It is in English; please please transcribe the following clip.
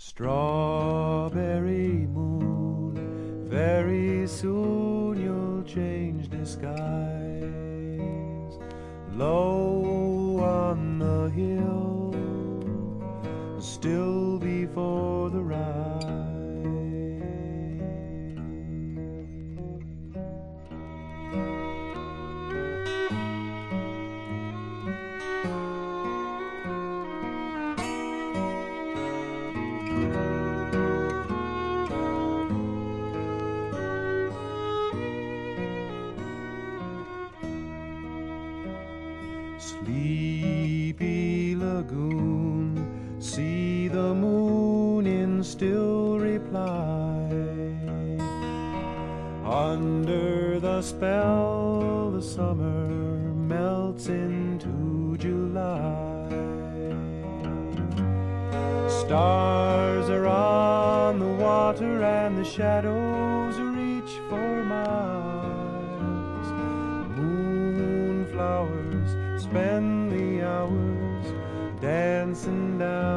Strawberry moon, very soon you'll change disguise. Low on the hill, still before the rise. Sleepy lagoon, see the moon in still reply. Under the spell, the summer melts into July. Stars are on the water and the shadows reach for miles. Moonflowers spend the hours dancing down